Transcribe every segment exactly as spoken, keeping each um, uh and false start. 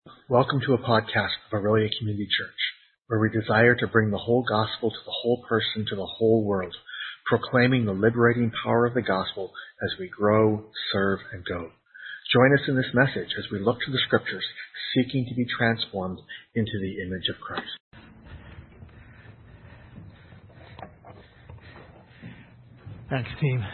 Welcome to a podcast of Aurelia Community Church, where we desire to bring the whole gospel to the whole person, to the whole world, proclaiming the liberating power of the gospel as we grow, serve, and go. Join us in this message as we look to the scriptures, seeking to be transformed into the image of Christ. Thanks, team.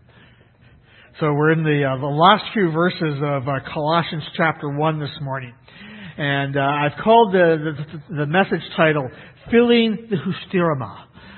So we're in the uh, the last few verses of uh, Colossians chapter one this morning. And uh, I've called the, the the message title, Filling the Hysterema.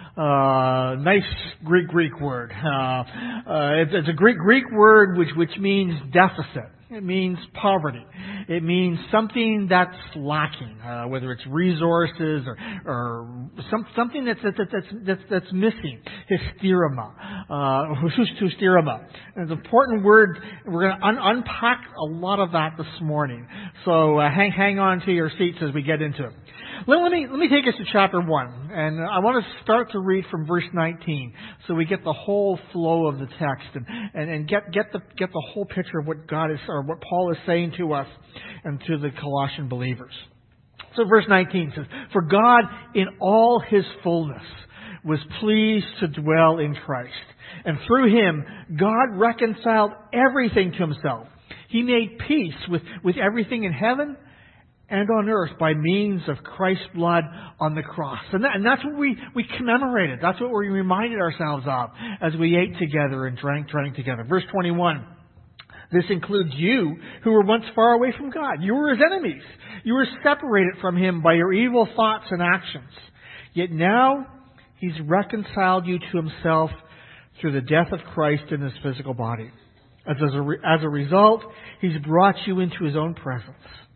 Uh, nice Greek Greek word. Uh, uh, it's, it's a Greek Greek word which which means deficit. It means poverty. It means something that's lacking, uh, whether it's resources or, or some, something that's, that's, that's, that's, that's missing. Hysterema. Uh, hysterema. It's an important word. We're going to un- unpack a lot of that this morning. So uh, hang, hang on to your seats as we get into it. Let, let me let me take us to chapter one, and I want to start to read from verse nineteen, so we get the whole flow of the text and, and, and get get the get the whole picture of what God is or what Paul is saying to us and to the Colossian believers. So verse nineteen says, "For God in all His fullness was pleased to dwell in Christ, and through Him God reconciled everything to Himself. He made peace with, with everything in heaven and on earth by means of Christ's blood on the cross." And, that, and that's what we, we commemorated. That's what we reminded ourselves of as we ate together and drank, drank together. Verse twenty-one. "This includes you who were once far away from God. You were His enemies. You were separated from Him by your evil thoughts and actions. Yet now He's reconciled you to Himself through the death of Christ in His physical body. As a, re- as a result, He's brought you into His own presence.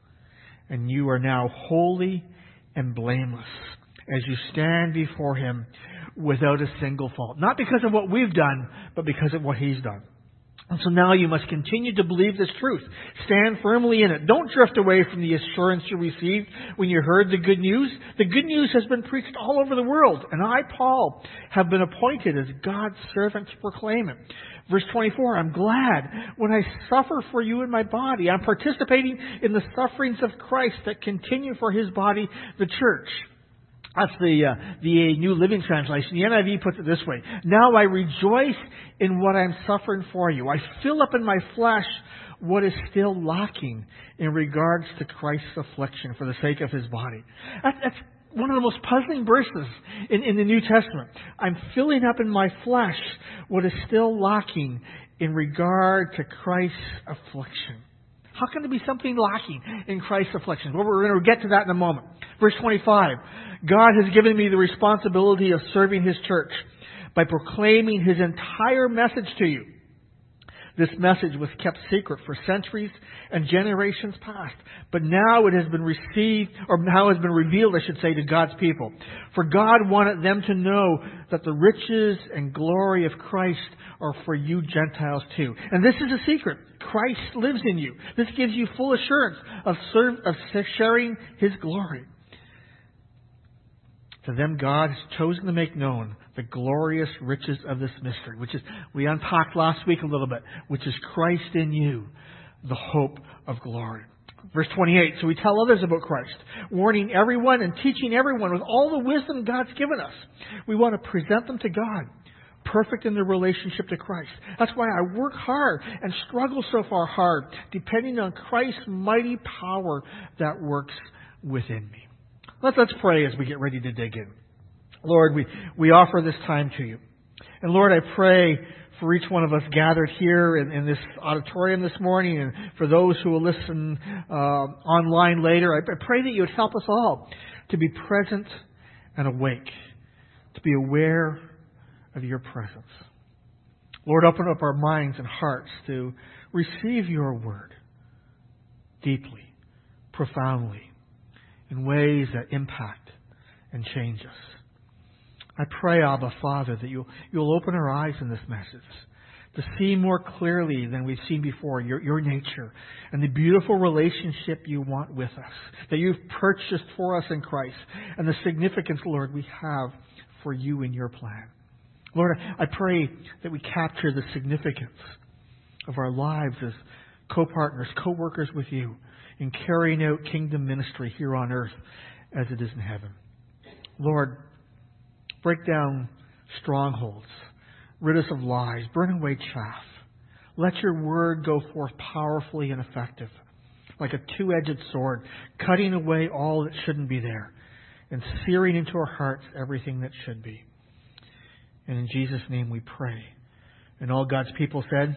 And you are now holy and blameless as you stand before Him without a single fault. Not because of what we've done, but because of what He's done. And so now you must continue to believe this truth. Stand firmly in it. Don't drift away from the assurance you received when you heard the good news. The good news has been preached all over the world. And I, Paul, have been appointed as God's servant to proclaim it." Verse twenty-four, "I'm glad when I suffer for you in my body. I'm participating in the sufferings of Christ that continue for His body, the church." That's the uh, the New Living Translation. The N I V puts it this way: "Now I rejoice in what I'm suffering for you. I fill up in my flesh what is still lacking in regards to Christ's affliction for the sake of His body." That, that's one of the most puzzling verses in, in the New Testament. I'm filling up in my flesh what is still lacking in regard to Christ's affliction. How can there be something lacking in Christ's affliction? Well, we're going to get to that in a moment. Verse twenty-five, "God has given me the responsibility of serving His church by proclaiming His entire message to you. This message was kept secret for centuries and generations past, but now it has been received, or now has been revealed, I should say, to God's people. For God wanted them to know that the riches and glory of Christ are for you Gentiles too. And this is a secret. Christ lives in you. This gives you full assurance of, serve, of sharing His glory. To them God has chosen to make known the glorious riches of this mystery," which is, we unpacked last week a little bit, "which is Christ in you, the hope of glory." Verse twenty-eight, "So we tell others about Christ, warning everyone and teaching everyone with all the wisdom God's given us. We want to present them to God, perfect in their relationship to Christ. That's why I work hard and struggle so far hard, depending on Christ's mighty power that works within me." Let's, let's pray as we get ready to dig in. Lord, we, we offer this time to you. And Lord, I pray for each one of us gathered here in, in this auditorium this morning, and for those who will listen uh, online later, I, I pray that you would help us all to be present and awake, to be aware of your presence. Lord, open up our minds and hearts to receive your word deeply, profoundly, in ways that impact and change us. I pray, Abba Father, that you'll, you'll open our eyes in this message to see more clearly than we've seen before your, your nature and the beautiful relationship you want with us, that you've purchased for us in Christ, and the significance, Lord, we have for you in your plan. Lord, I pray that we capture the significance of our lives as co-partners, co-workers with you in carrying out kingdom ministry here on earth as it is in heaven. Lord, break down strongholds, rid us of lies, burn away chaff. Let your word go forth powerfully and effective, like a two-edged sword, cutting away all that shouldn't be there and searing into our hearts everything that should be. And in Jesus' name we pray. And all God's people said,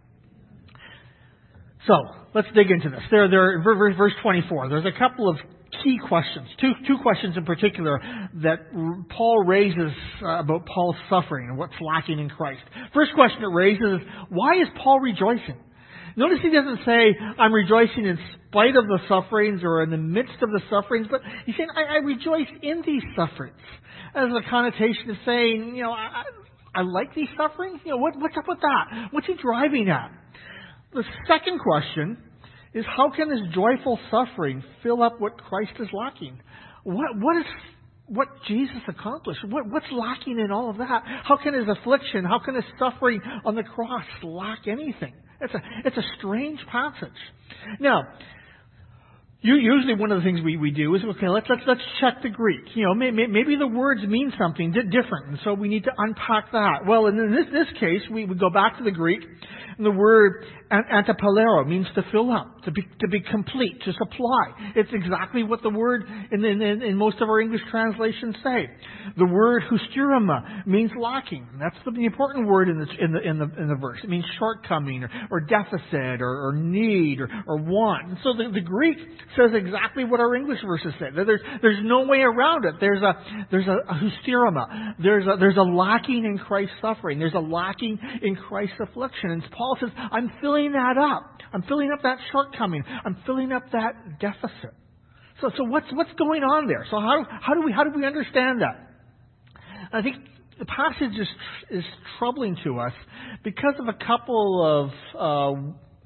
so, let's dig into this. There, there, verse twenty-four. There's a couple of key questions, two, two questions in particular that Paul raises uh, about Paul's suffering and what's lacking in Christ. First question it raises is, why is Paul rejoicing? Notice he doesn't say, I'm rejoicing in spite of the sufferings or in the midst of the sufferings, but he's saying, I, I rejoice in these sufferings. As a connotation of saying, you know, I, I like these sufferings? You know, what, what's up with that? What's he driving at? The second question is, how can this joyful suffering fill up what Christ is lacking? What, what is what Jesus accomplished? What, what's lacking in all of that? How can his affliction, how can his suffering on the cross lack anything? It's a, it's a strange passage. Now, you, usually one of the things we, we do is, okay, let's, let's, let's check the Greek. You know, maybe, maybe the words mean something different, and so we need to unpack that. Well, in this, this case, we would go back to the Greek, and the word antipalero means to fill up, to be, to be complete, to supply. It's exactly what the word in, in, in most of our English translations say. The word husturima means lacking. That's the important word in the, in the, in the, in the verse. It means shortcoming or, or deficit or, or need or, or want. And so the, the Greek says exactly what our English verses say. There's, there's no way around it. There's a, there's a, a husturima. There's a, there's a lacking in Christ's suffering. There's a lacking in Christ's affliction. And Paul says, I'm filling that up. I'm filling up that shortcoming. I'm filling up that deficit. So, so what's, what's going on there? So how, how do we, how do we understand that? I think the passage is, is troubling to us because of a couple of, uh,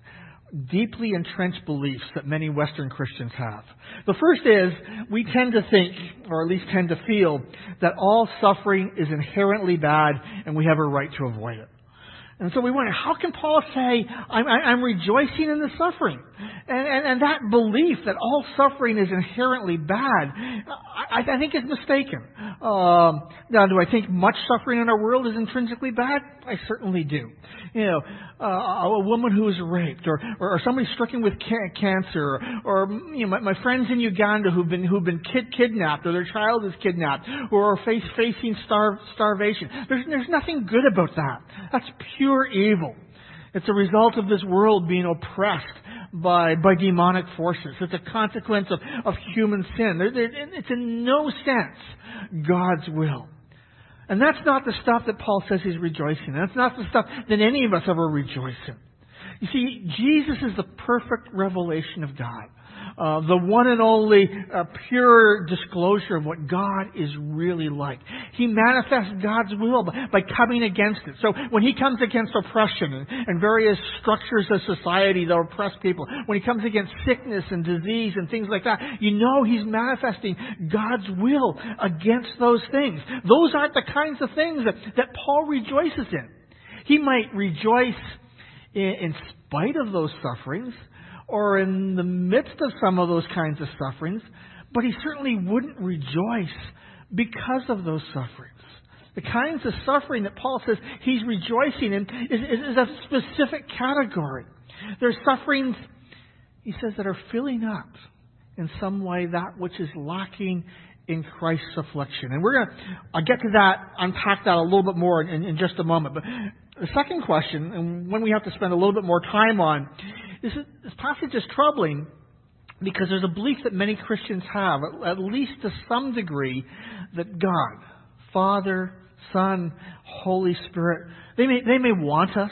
deeply entrenched beliefs that many Western Christians have. The first is, we tend to think, or at least tend to feel, that all suffering is inherently bad and we have a right to avoid it. And so we wonder, how can Paul say, I'm, I'm rejoicing in the suffering? And, and, and that belief that all suffering is inherently bad, I, I think is mistaken. Um, now, do I think much suffering in our world is intrinsically bad? I certainly do. You know, uh, a woman who is raped, or, or, or somebody stricken with ca- cancer, or, or you know, my, my friends in Uganda who've been who've been kid, kidnapped, or their child is kidnapped, or are face, facing star, starvation. There's there's nothing good about that. That's pure evil. It's a result of this world being oppressed by by demonic forces. It's a consequence of, of human sin. There, there, it's in no sense God's will. And that's not the stuff that Paul says he's rejoicing in. That's not the stuff that any of us ever rejoice in. You see, Jesus is the perfect revelation of God. Uh, the one and only uh, pure disclosure of what God is really like. He manifests God's will by, by coming against it. So when He comes against oppression and, and various structures of society that oppress people, when He comes against sickness and disease and things like that, you know He's manifesting God's will against those things. Those aren't the kinds of things that, that Paul rejoices in. He might rejoice in, in spite of those sufferings, or in the midst of some of those kinds of sufferings, but he certainly wouldn't rejoice because of those sufferings. The kinds of suffering that Paul says he's rejoicing in is, is, is a specific category. There's sufferings, he says, that are filling up in some way that which is lacking in Christ's affliction. And we're going to, I'll get to that, unpack that a little bit more in, in just a moment. But the second question, and one we have to spend a little bit more time on, is that this passage is troubling because there's a belief that many Christians have, at least to some degree, that God, Father, Son, Holy Spirit, they may, they may want us,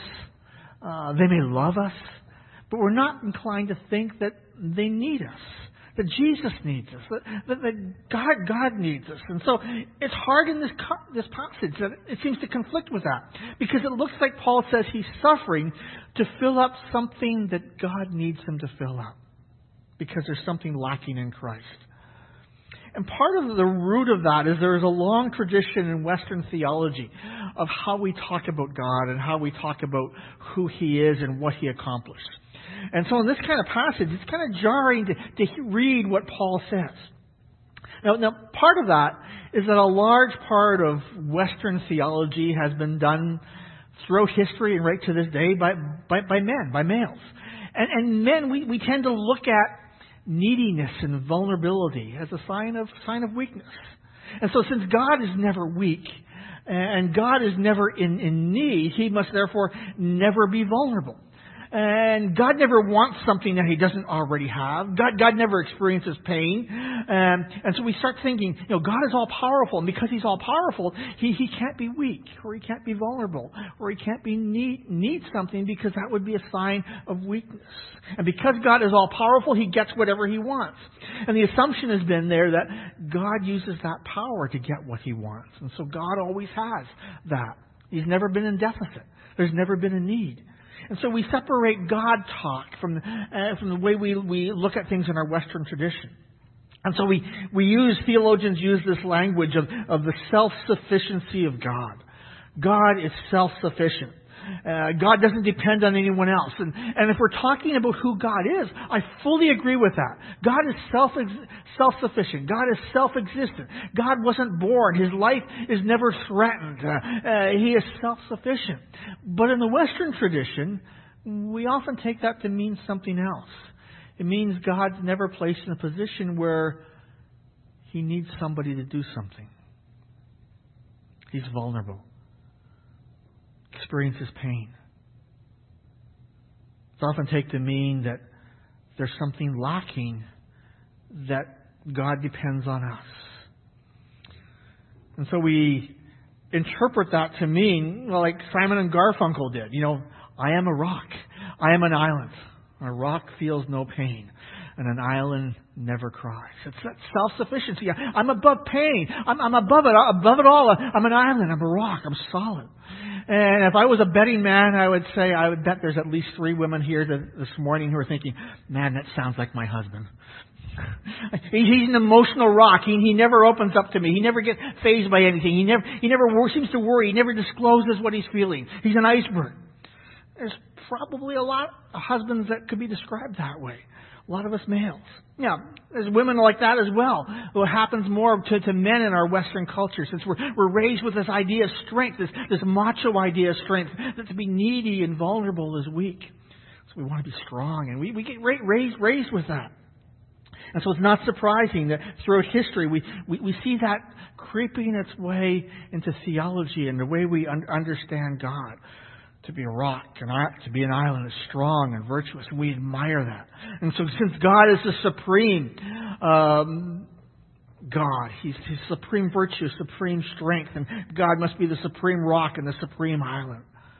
uh, they may love us, but we're not inclined to think that they need us. That Jesus needs us, that, that, that God, God needs us. And so it's hard in this this passage that it seems to conflict with that. Because it looks like Paul says he's suffering to fill up something that God needs him to fill up. Because there's something lacking in Christ. And part of the root of that is there is a long tradition in Western theology of how we talk about God and how we talk about who He is and what He accomplished. And so in this kind of passage, it's kind of jarring to, to read what Paul says. Now, now, part of that is that a large part of Western theology has been done throughout history and right to this day by, by, by men, by males. And, and men, we, we tend to look at neediness and vulnerability as a sign of sign of weakness. And so since God is never weak, and God is never in, in need, He must therefore never be vulnerable. And God never wants something that He doesn't already have. God, God never experiences pain. Um, and so we start thinking, you know, God is all powerful. And because He's all powerful, He, he can't be weak, or He can't be vulnerable, or He can't be need, need something, because that would be a sign of weakness. And because God is all powerful, He gets whatever He wants. And the assumption has been there that God uses that power to get what He wants. And so God always has that. He's never been in deficit. There's never been a need. And so we separate God talk from, uh, from the way we, we look at things in our Western tradition. And so we, we use, theologians use this language of, of the self-sufficiency of God. God is self-sufficient. Uh, God doesn't depend on anyone else. And, and if we're talking about who God is, I fully agree with that. God is self, self-sufficient. God is self-existent. God wasn't born. His life is never threatened. Uh, uh, he is self-sufficient. But in the Western tradition, we often take that to mean something else. It means God's never placed in a position where He needs somebody to do something. He's vulnerable. Experiences pain. It's often taken to mean that there's something lacking, that God depends on us. And so we interpret that to mean, well, like Simon and Garfunkel did. You know, I am a rock. I am an island. A rock feels no pain, and an island never cries. It's that self-sufficiency. I'm above pain. I'm, I'm above it. Above it all. I'm an island. I'm a rock. I'm solid. And if I was a betting man, I would say I would bet there's at least three women here this morning who are thinking, man, that sounds like my husband. He's an emotional rock. He, he never opens up to me. He never gets fazed by anything. He never he never seems to worry. He never discloses what he's feeling. He's an iceberg. There's probably a lot of husbands that could be described that way. A lot of us males. Yeah, there's women like that as well. What happens more to, to men in our Western culture, since we're, we're raised with this idea of strength, this, this macho idea of strength, that to be needy and vulnerable is weak. So we want to be strong, and we, we get raised, raised with that. And so it's not surprising that throughout history we, we, we see that creeping its way into theology and the way we un- understand God. To be a rock, and to be an island is strong and virtuous. And we admire that. And so since God is the supreme um, God, He's His supreme virtue, supreme strength, and God must be the supreme rock and the supreme island.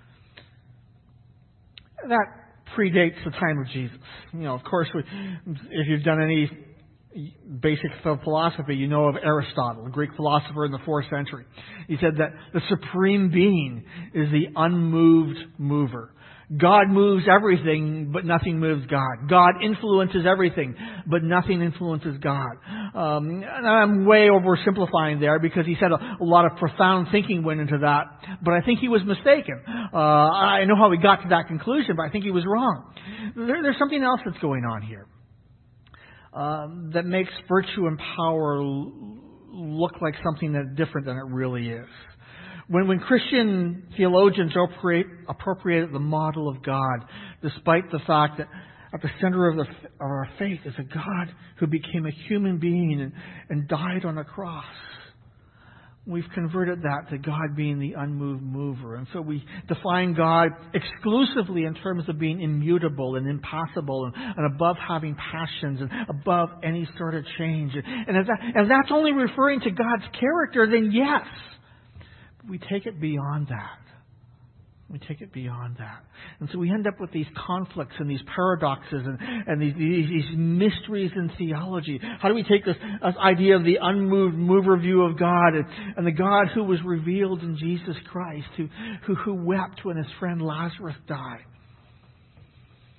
That predates the time of Jesus. You know, of course, we, if you've done any basic philosophy, you know of Aristotle, a Greek philosopher in the fourth century. He said that the supreme being is the unmoved mover. God moves everything, but nothing moves God. God influences everything, but nothing influences God. Um, and I'm way oversimplifying there, because he said a, a lot of profound thinking went into that, but I think he was mistaken. Uh, I know how he got to that conclusion, but I think he was wrong. There, there's something else that's going on here. Um, that makes virtue and power look like something that's different than it really is. When when Christian theologians appropriate, appropriate the model of God, despite the fact that at the center of, the, of our faith is a God who became a human being and, and died on a cross, we've converted that to God being the unmoved mover. And so we define God exclusively in terms of being immutable and impassible and, and above having passions and above any sort of change. And if, that, if that's only referring to God's character, then yes. But we take it beyond that. We take it beyond that. And so we end up with these conflicts and these paradoxes and, and these, these, these mysteries in theology. How do we take this, this idea of the unmoved mover view of God and, and the God who was revealed in Jesus Christ, who, who, who wept when his friend Lazarus died,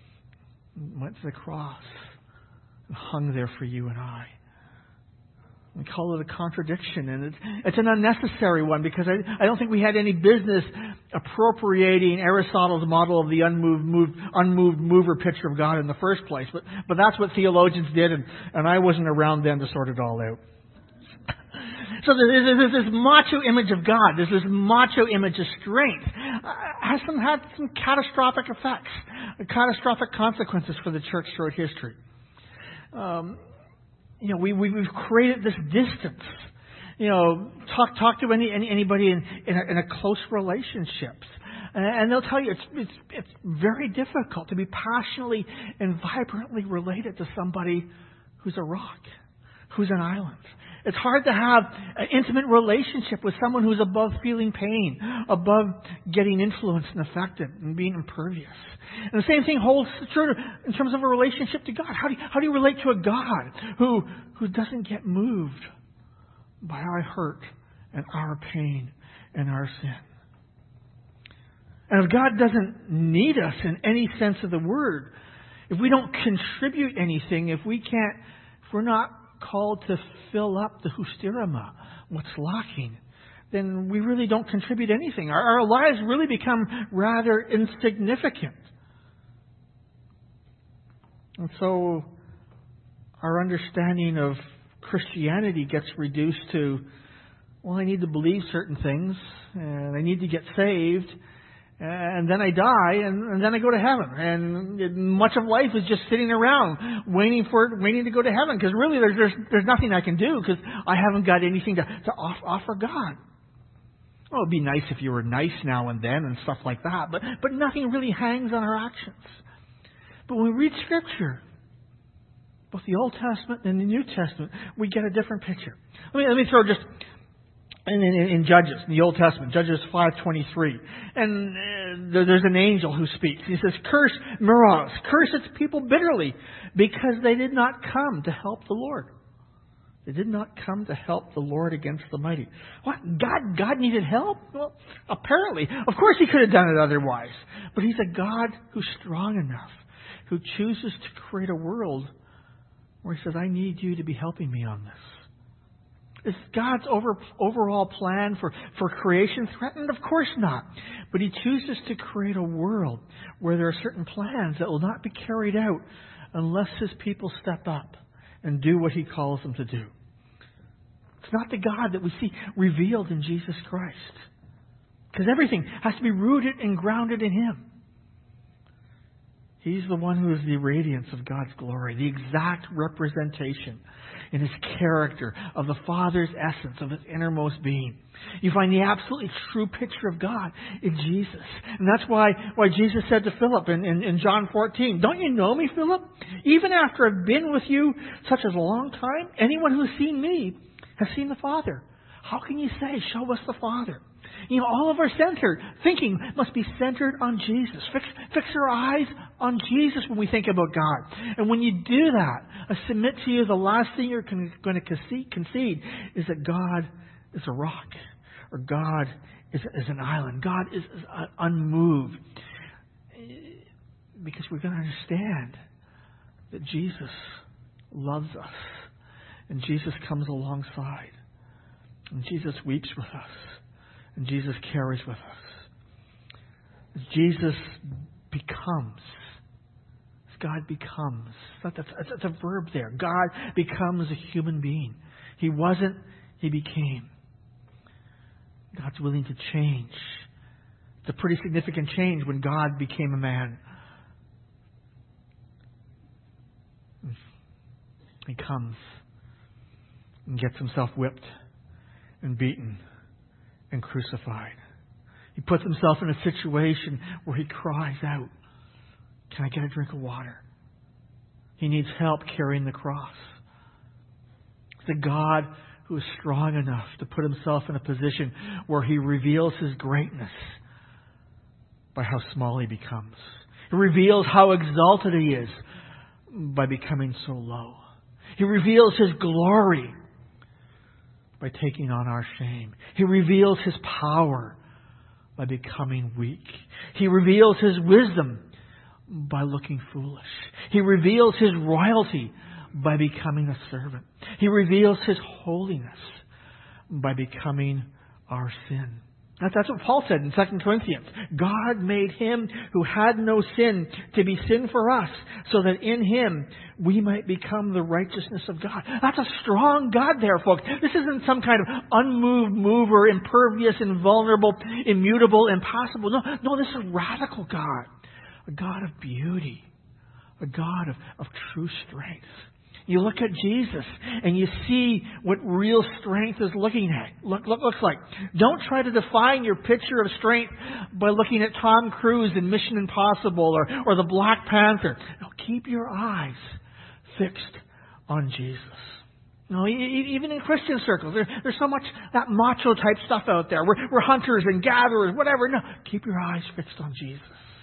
went to the cross and hung there for you and I? We call it a contradiction, and it's, it's an unnecessary one because I, I don't think we had any business appropriating Aristotle's model of the unmoved, moved, unmoved mover picture of God in the first place. But, but that's what theologians did, and, and I wasn't around then to sort it all out. So there's, there's this macho image of God, there's this macho image of strength, uh, has some, had some catastrophic effects, catastrophic consequences for the church throughout history. Um, You know, we, we, we've created this distance. You know, talk talk to any, any anybody in in a, in a close relationships, and, and they'll tell you it's it's it's very difficult to be passionately and vibrantly related to somebody who's a rock, who's an island. It's hard to have an intimate relationship with someone who's above feeling pain, above getting influenced and affected and being impervious. And the same thing holds true in terms of a relationship to God. How do you, how do you relate to a God who, who doesn't get moved by our hurt and our pain and our sin? And if God doesn't need us in any sense of the word, if we don't contribute anything, if we can't, if we're not called to fill up the hysterema, what's lacking, then we really don't contribute anything. Our, our lives really become rather insignificant. And so our understanding of Christianity gets reduced to, well, I need to believe certain things, and I need to get saved, and then I die, and, and then I go to heaven. And much of life is just sitting around waiting for waiting to go to heaven, because really there's, there's there's nothing I can do because I haven't got anything to, to off, offer God. Well, it'd be nice if you were nice now and then and stuff like that, but but nothing really hangs on our actions. But when we read Scripture, both the Old Testament and the New Testament, we get a different picture. Let me let me throw just. In, in, in Judges, in the Old Testament, Judges five twenty-three, and uh, there, there's an angel who speaks. He says, "Curse Meroz, curse its people bitterly, because they did not come to help the Lord. They did not come to help the Lord against the mighty." What? God, God needed help? Well, apparently. Of course He could have done it otherwise. But He's a God who's strong enough, who chooses to create a world where He says, "I need you to be helping me on this." Is God's over, overall plan for, for creation threatened? Of course not. But He chooses to create a world where there are certain plans that will not be carried out unless His people step up and do what He calls them to do. It's not the God that we see revealed in Jesus Christ, because everything has to be rooted and grounded in Him. He's the one who is the radiance of God's glory, the exact representation in His character of the Father's essence, of His innermost being. You find the absolutely true picture of God in Jesus. And that's why, why Jesus said to Philip in, in, in John fourteen, "Don't you know me, Philip? Even after I've been with you such a long time, anyone who's seen me has seen the Father. How can you say, 'Show us the Father'?" You know, all of our center thinking must be centered on Jesus. Fix, fix our eyes on Jesus when we think about God. And when you do that, I submit to you, the last thing you're con- going to concede, concede is that God is a rock, or God is, is an island. God is, is unmoved. Because we're going to understand that Jesus loves us, and Jesus comes alongside, and Jesus weeps with us. And Jesus carries with us. Jesus becomes. God becomes. That's, that's, that's a verb there. God becomes a human being. He wasn't, He became. God's willing to change. It's a pretty significant change when God became a man. He comes and gets Himself whipped and beaten and crucified. He puts Himself in a situation where He cries out, "Can I get a drink of water?" He needs help carrying the cross. It's a God who is strong enough to put Himself in a position where He reveals His greatness by how small He becomes. He reveals how exalted He is by becoming so low. He reveals His glory by taking on our shame. He reveals His power by becoming weak. He reveals His wisdom by looking foolish. He reveals His royalty by becoming a servant. He reveals His holiness by becoming our sin. That's, that's what Paul said in Second Corinthians. God made Him who had no sin to be sin for us, so that in Him we might become the righteousness of God. That's a strong God there, folks. This isn't some kind of unmoved mover, impervious, invulnerable, immutable, impassible. No, no, this is a radical God. A God of beauty. A God of, of true strength. You look at Jesus and you see what real strength is looking at. Look, look, looks like. Don't try to define your picture of strength by looking at Tom Cruise in Mission Impossible or, or the Black Panther. No, keep your eyes fixed on Jesus. No, even in Christian circles, there, there's so much that macho type stuff out there. We're, we're hunters and gatherers, whatever. No, keep your eyes fixed on Jesus.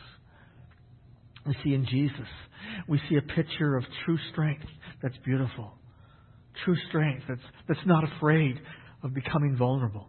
We see in Jesus, we see a picture of true strength that's beautiful. True strength that's, that's not afraid of becoming vulnerable.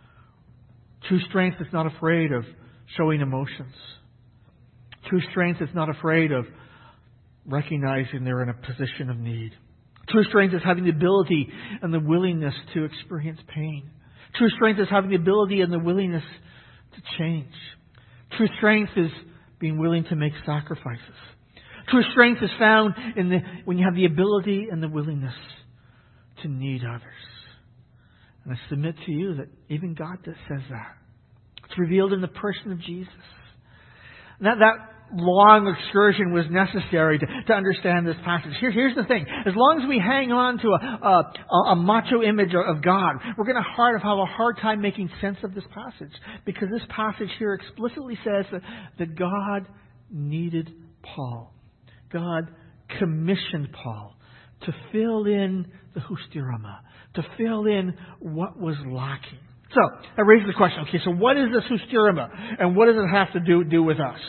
True strength that's not afraid of showing emotions. True strength that's not afraid of recognizing they're in a position of need. True strength is having the ability and the willingness to experience pain. True strength is having the ability and the willingness to change. True strength is being willing to make sacrifices. True strength is found in the when you have the ability and the willingness to need others. And I submit to you that even God says that. It's revealed in the person of Jesus. That that long excursion was necessary to, to understand this passage. Here, here's the thing. As long as we hang on to a, a, a macho image of God, we're going to hard, have a hard time making sense of this passage. Because this passage here explicitly says that, that God needed Paul. God commissioned Paul to fill in the hustirama, to fill in what was lacking. So, that raises the question, okay, so what is this hustirama? And what does it have to do, do with us?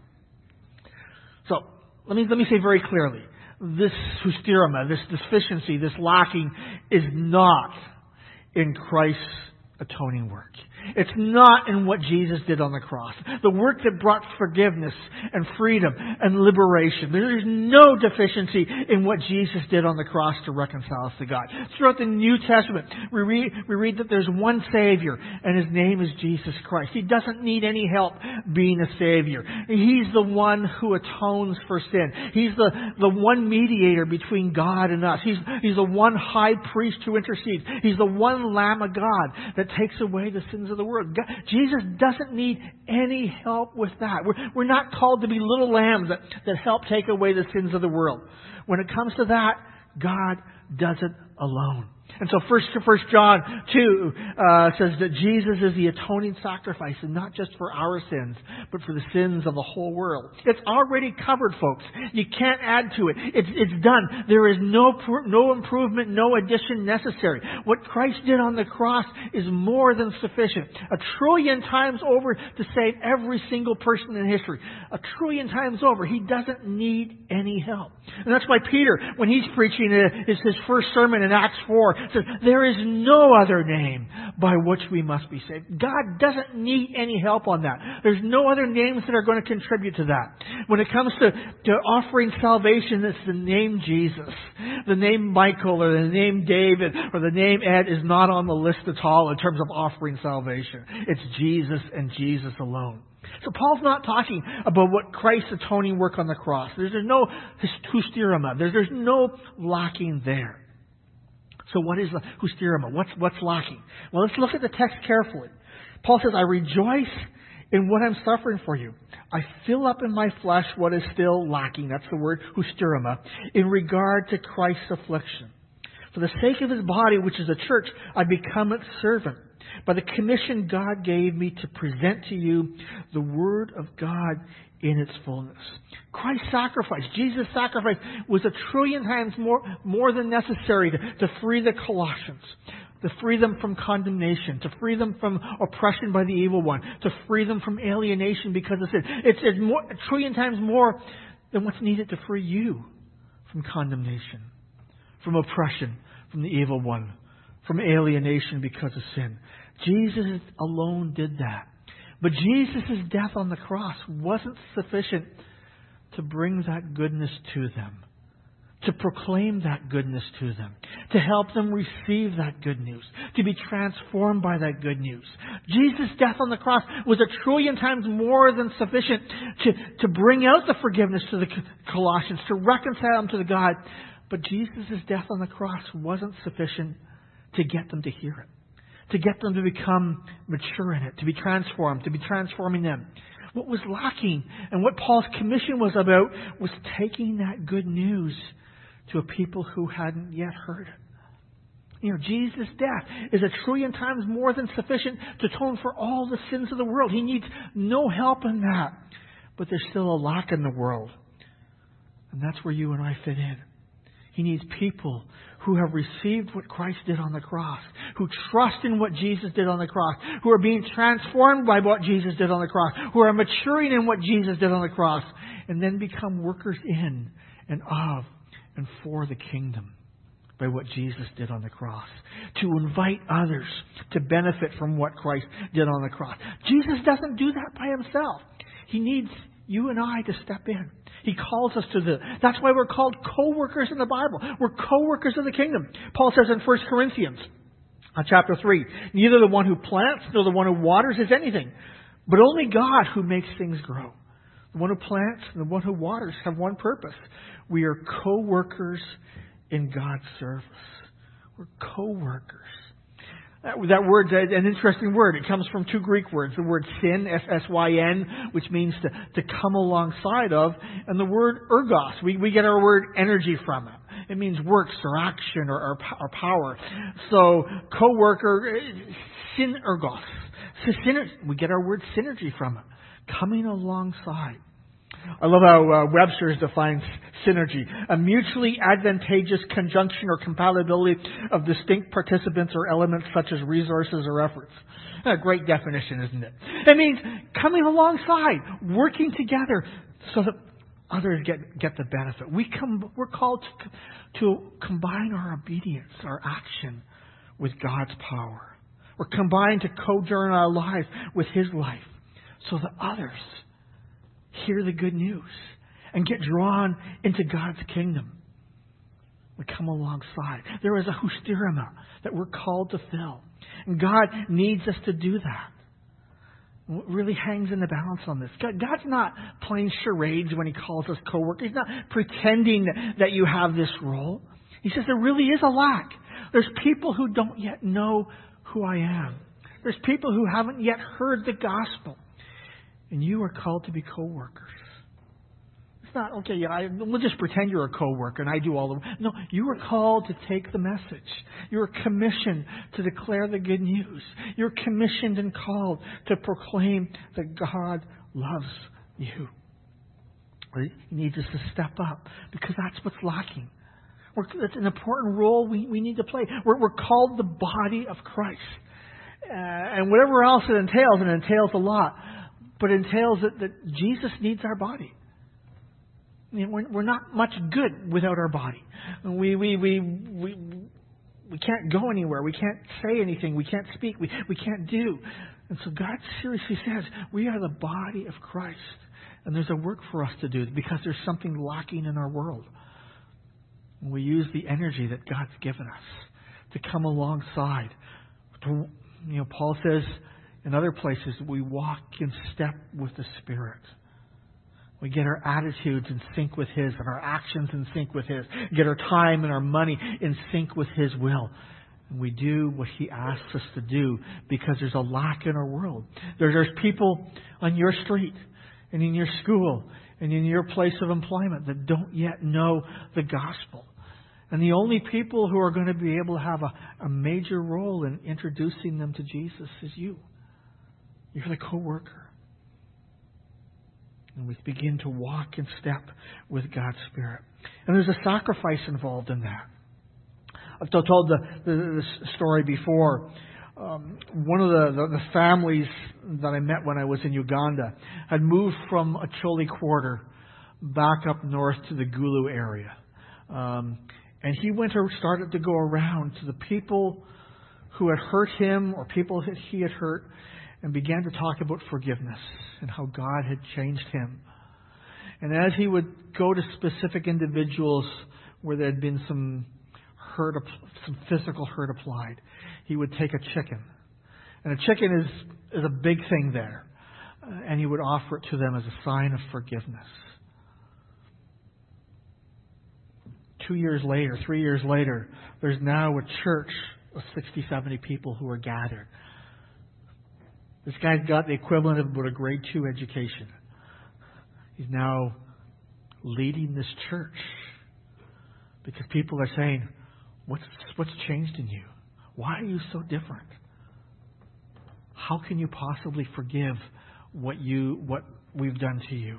So, let me, let me say very clearly, this hustirama, this deficiency, this lacking is not in Christ's atoning work. It's not in what Jesus did on the cross. The work that brought forgiveness and freedom and liberation. There's no deficiency in what Jesus did on the cross to reconcile us to God. Throughout the New Testament, we read, we read that there's one Savior, and His name is Jesus Christ. He doesn't need any help being a Savior. He's the one who atones for sin. He's the, the one mediator between God and us. He's, he's the one high priest who intercedes. He's the one Lamb of God that takes away the sins of the world. God, Jesus doesn't need any help with that. We're, we're not called to be little lambs that, that help take away the sins of the world. When it comes to that, God does it alone. And so First First John two uh, says that Jesus is the atoning sacrifice, and not just for our sins, but for the sins of the whole world. It's already covered, folks. You can't add to it. It's it's done. There is no no improvement, no addition necessary. What Christ did on the cross is more than sufficient. A trillion times over to save every single person in history. A trillion times over. He doesn't need any help. And that's why Peter, when he's preaching his, his first sermon in Acts four, says, there is no other name by which we must be saved. God doesn't need any help on that. There's no other names that are going to contribute to that. When it comes to, to offering salvation, it's the name Jesus. The name Michael or the name David or the name Ed is not on the list at all in terms of offering salvation. It's Jesus and Jesus alone. So Paul's not talking about what Christ's atoning work on the cross. There's, there's no hustirama. There's, there's no lacking there. So what is the hustirama? What's, what's lacking? Well, let's look at the text carefully. Paul says, I rejoice in what I'm suffering for you. I fill up in my flesh what is still lacking. That's the word hustirama. In regard to Christ's affliction. For the sake of His body, which is the church, I become its servant. By the commission God gave me to present to you the Word of God in its fullness. Christ's sacrifice, Jesus' sacrifice, was a trillion times more, more than necessary to, to free the Colossians, to free them from condemnation, to free them from oppression by the evil one, to free them from alienation because of sin. It's, it's more, a trillion times more than what's needed to free you from condemnation, from oppression, from the evil one, from alienation because of sin. Jesus alone did that. But Jesus' death on the cross wasn't sufficient to bring that goodness to them, to proclaim that goodness to them, to help them receive that good news, to be transformed by that good news. Jesus' death on the cross was a trillion times more than sufficient to, to bring out the forgiveness to the Colossians, to reconcile them to the God. But Jesus' death on the cross wasn't sufficient to get them to hear it, to get them to become mature in it, to be transformed, to be transforming them. What was lacking and what Paul's commission was about was taking that good news to a people who hadn't yet heard it. You know, Jesus' death is a trillion times more than sufficient to atone for all the sins of the world. He needs no help in that. But there's still a lack in the world. And that's where you and I fit in. He needs people who have received what Christ did on the cross, who trust in what Jesus did on the cross, who are being transformed by what Jesus did on the cross, who are maturing in what Jesus did on the cross, and then become workers in and of and for the kingdom by what Jesus did on the cross, to invite others to benefit from what Christ did on the cross. Jesus doesn't do that by himself. He needs you and I to step in. He calls us to the... That's why we're called co-workers in the Bible. We're co-workers of the kingdom. Paul says in First Corinthians uh, chapter three, neither the one who plants nor the one who waters is anything, but only God who makes things grow. The one who plants and the one who waters have one purpose. We are co-workers in God's service. We're co-workers. That, that word's an interesting word. It comes from two Greek words. The word syn, S S Y N, which means to, to come alongside of, and the word ergos. We, we get our word energy from it. It means works or action or, or, or power. So, co-worker, synergos. So, syner- we get our word synergy from it. Coming alongside. I love how uh, Webster's defines synergy. A mutually advantageous conjunction or compatibility of distinct participants or elements such as resources or efforts. A great definition, isn't it? It means coming alongside, working together so that others get, get the benefit. We come, we're called to, to combine our obedience, our action with God's power. We're combined to co-join our life with His life so that others hear the good news and get drawn into God's kingdom. We come alongside. There is a husterima that we're called to fill. And God needs us to do that. It really hangs in the balance on this. God, God's not playing charades when He calls us co-workers. He's not pretending that you have this role. He says there really is a lack. There's people who don't yet know who I am. There's people who haven't yet heard the gospel. And you are called to be co-workers. It's not, okay, yeah, I, we'll just pretend you're a co-worker and I do all the... No, you are called to take the message. You're commissioned to declare the good news. You're commissioned and called to proclaim that God loves you. He needs us to step up because that's what's lacking. We're, that's an important role we, we need to play. We're, we're called the body of Christ. Uh, and whatever else it entails, and it entails a lot, but it entails that, that Jesus needs our body. I mean, we're, we're not much good without our body. We, we, we, we, we can't go anywhere. We can't say anything. We can't speak. We, we can't do. And so God seriously says, we are the body of Christ. And there's a work for us to do because there's something lacking in our world. And we use the energy that God's given us to come alongside. To, you know, Paul says in other places that we walk in step with the Spirit. We get our attitudes in sync with His and our actions in sync with His. Get our time and our money in sync with His will. And we do what He asks us to do because there's a lack in our world. There, there's people on your street and in your school and in your place of employment that don't yet know the gospel. And the only people who are going to be able to have a, a major role in introducing them to Jesus is you. You're the co-worker. And we begin to walk in step with God's Spirit. And there's a sacrifice involved in that. I've told the, the, the story before. Um, one of the, the, the families that I met when I was in Uganda had moved from a Choli quarter back up north to the Gulu area. Um, and he went or started to go around to the people who had hurt him or people that he had hurt, and began to talk about forgiveness and how God had changed him. And as he would go to specific individuals where there had been some hurt, some physical hurt applied, he would take a chicken. And a chicken is, is a big thing there. Uh, and he would offer it to them as a sign of forgiveness. Two years later, three years later, there's now a church of sixty, seventy people who are gathered. This guy's got the equivalent of about a grade two education. He's now leading this church because people are saying, what's, what's changed in you? Why are you so different? How can you possibly forgive what you what we've done to you?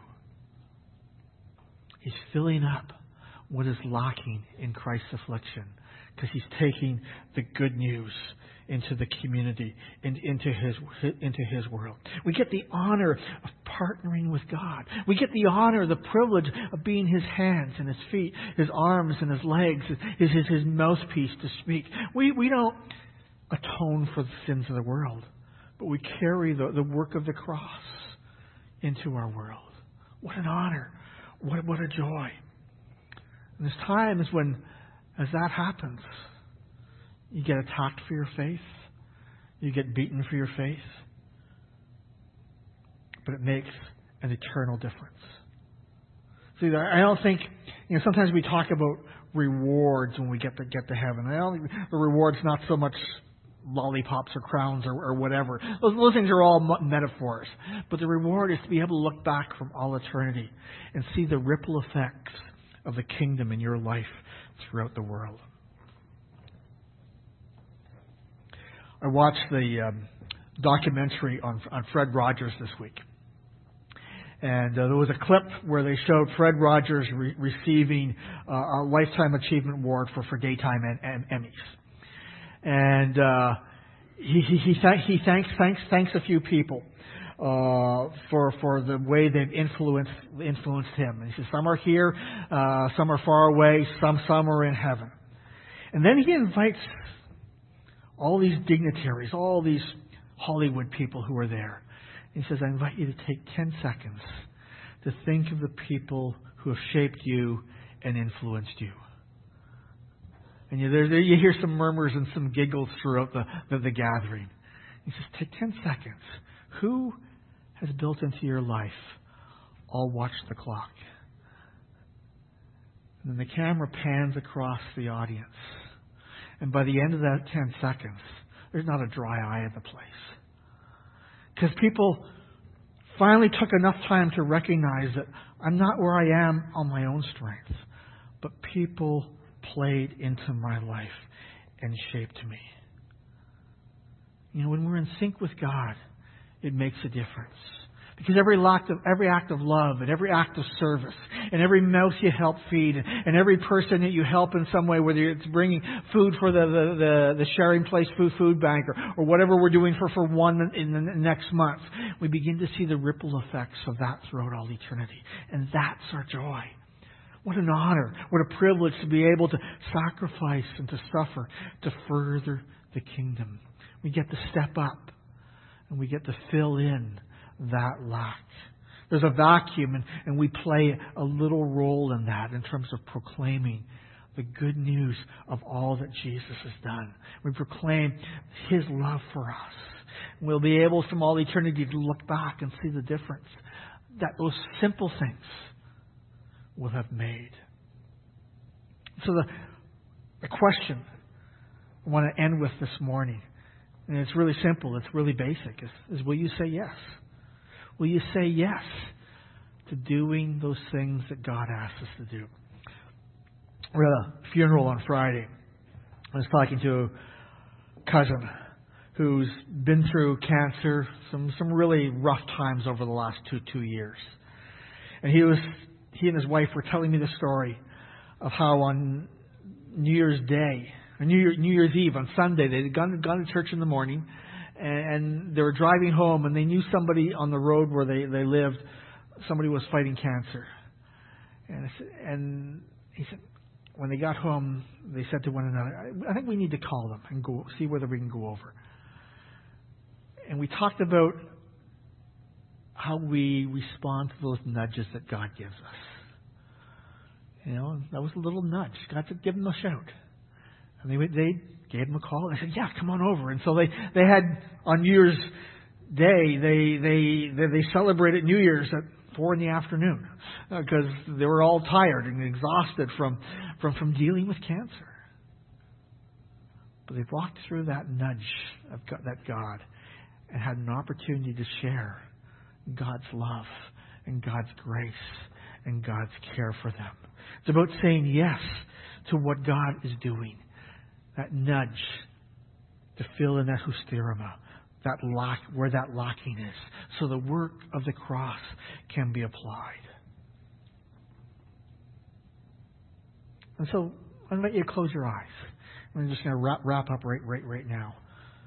He's filling up what is lacking in Christ's affliction because he's taking the good news into the community and into his into his world. We get the honor of partnering with God. We get the honor, the privilege of being his hands and his feet, his arms and his legs, his his, his mouthpiece to speak. We we don't atone for the sins of the world, but we carry the, the work of the cross into our world. What an honor. What what a joy. And there's times when, as that happens, you get attacked for your faith. You get beaten for your faith. But it makes an eternal difference. See, I don't think, you know, sometimes we talk about rewards when we get to get to heaven. I don't think the reward's not so much lollipops or crowns or, or whatever. Those, those things are all metaphors. But the reward is to be able to look back from all eternity and see the ripple effects of the kingdom in your life throughout the world. I watched the um, documentary on, on Fred Rogers this week. And uh, there was a clip where they showed Fred Rogers re- receiving uh, a Lifetime Achievement Award for, for daytime en- en- Emmys. And uh, he, he, he, th- he thanks, thanks, thanks a few people uh, for for the way they've influenced influenced him. And he says, some are here, uh, some are far away, some some are in heaven. And then he invites all these dignitaries, all these Hollywood people who are there. He says, I invite you to take ten seconds to think of the people who have shaped you and influenced you. And you, there, there, you hear some murmurs and some giggles throughout the, the, the gathering. He says, take ten seconds. Who has built into your life? I'll watch the clock. And then the camera pans across the audience. And by the end of that ten seconds, there's not a dry eye in the place. Because people finally took enough time to recognize that I'm not where I am on my own strength, but people played into my life and shaped me. You know, when we're in sync with God, it makes a difference. Because every act of every act of love and every act of service and every mouth you help feed and every person that you help in some way, whether it's bringing food for the the, the, the Sharing Place Food Food Bank or, or whatever we're doing for, for one in the next month, we begin to see the ripple effects of that throughout all eternity. And that's our joy. What an honor, what a privilege to be able to sacrifice and to suffer to further the kingdom. We get to step up and we get to fill in that lack. There's a vacuum and, and we play a little role in that in terms of proclaiming the good news of all that Jesus has done. We proclaim his love for us. We'll be able from all eternity to look back and see the difference that those simple things will have made. So the, the question I want to end with this morning, and it's really simple, it's really basic, is, is will you say yes? Will you say yes to doing those things that God asks us to do? We're at a funeral on Friday. I was talking to a cousin who's been through cancer, some some really rough times over the last two two years. And he was he and his wife were telling me the story of how on New Year's Day, or New, Year, New Year's Eve, on Sunday, they had gone, gone to church in the morning, and they were driving home, and they knew somebody on the road where they, they lived, somebody was fighting cancer. And, I said, and he said, when they got home, they said to one another, I think we need to call them and go see whether we can go over. And we talked about how we respond to those nudges that God gives us. You know, that was a little nudge. Got to give them a shout. And they they gave them a call. They said, yeah, come on over. And so they, they had, on New Year's Day, they, they, they, they celebrated New Year's at four in the afternoon because uh, they were all tired and exhausted from, from, from dealing with cancer. But they walked through that nudge of God, that God and had an opportunity to share God's love and God's grace and God's care for them. It's about saying yes to what God is doing. That nudge to fill in that hysterema, that lock, where that locking is, so the work of the cross can be applied. And so I invite you to close your eyes. I'm just going to wrap, wrap up right, right, right now.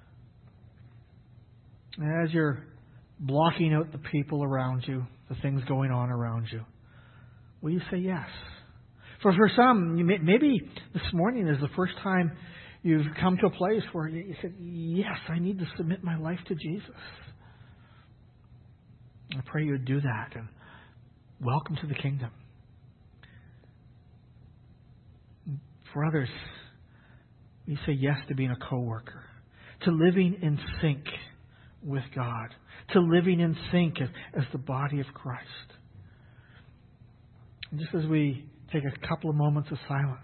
And as you're blocking out the people around you, the things going on around you, will you say yes? For for some, you may, maybe this morning is the first time you've come to a place where you said, yes, I need to submit my life to Jesus. I pray you would do that, and welcome to the kingdom. For others, you say yes to being a co-worker, to living in sync with God, to living in sync as, as the body of Christ. And just as we take a couple of moments of silence,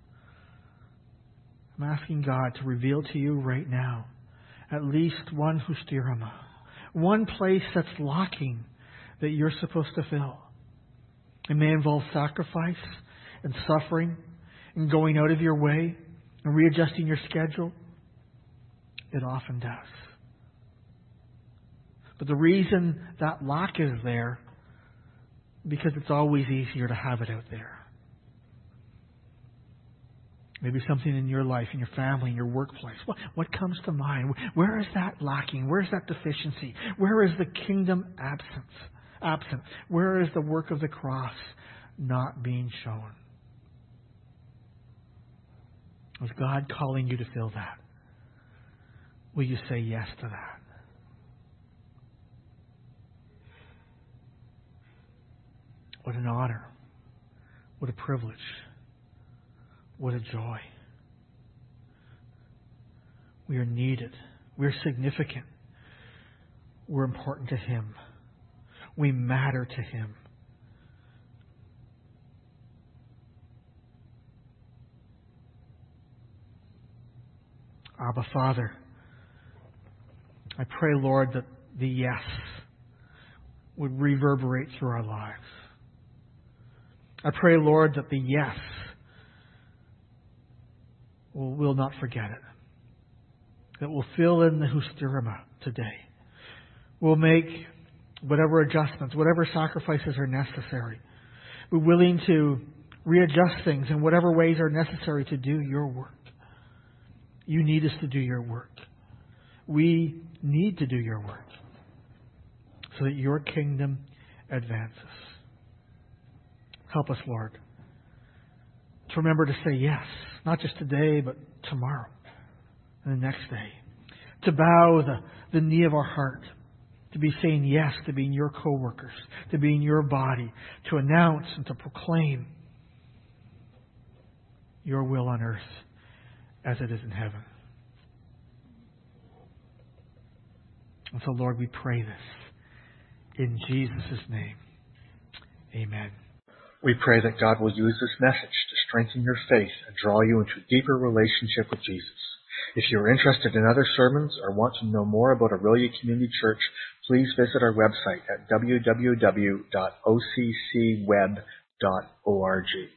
I'm asking God to reveal to you right now at least one hysterema, one place that's locking that you're supposed to fill. It may involve sacrifice and suffering and going out of your way and readjusting your schedule. It often does. But the reason that lock is there, because it's always easier to have it out there. Maybe something in your life, in your family, in your workplace. What, what comes to mind? Where is that lacking? Where is that deficiency? Where is the kingdom absence? Absent? Where is the work of the cross not being shown? Is God calling you to fill that? Will you say yes to that? What an honor. What a privilege. What a joy. We are needed. We're significant. We're important to Him. We matter to Him. Abba, Father, I pray, Lord, that the yes would reverberate through our lives. I pray, Lord, that the yes, we'll, we'll not forget it. That we'll fill in the hysterema today. We'll make whatever adjustments, whatever sacrifices are necessary. We're willing to readjust things in whatever ways are necessary to do your work. You need us to do your work. We need to do your work so that your kingdom advances. Help us, Lord, to remember to say yes, not just today, but tomorrow and the next day. To bow the, the knee of our heart, to be saying yes to being your co-workers, to being your body, to announce and to proclaim your will on earth as it is in heaven. And so, Lord, we pray this in Jesus' name. Amen. We pray that God will use this message to strengthen your faith and draw you into a deeper relationship with Jesus. If you are interested in other sermons or want to know more about Aurelia Community Church, please visit our website at w w w dot o c c web dot org.